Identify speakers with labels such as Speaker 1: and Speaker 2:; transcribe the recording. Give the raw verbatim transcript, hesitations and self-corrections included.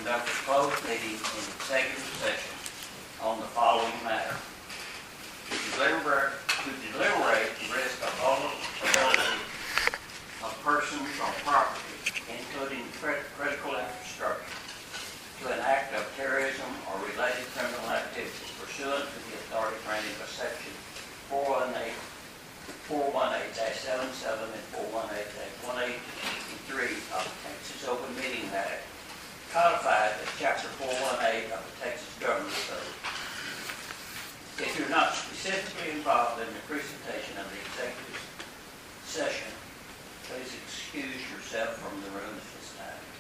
Speaker 1: conduct a closed meeting in executive session on the following matter. To deliberate, to deliberate the risk of vulnerability of persons or property, including crit critical infrastructure, to an act of terrorism or related criminal activity pursuant to the authority granted by section four one eight dash seventy-seven and four one eight dash one eighty-three of the Texas Open Meeting Act, codified as chapter four one eight of the Texas Government Code. If you're not specifically involved in the presentation of the executive session, please excuse yourself from the room at this time.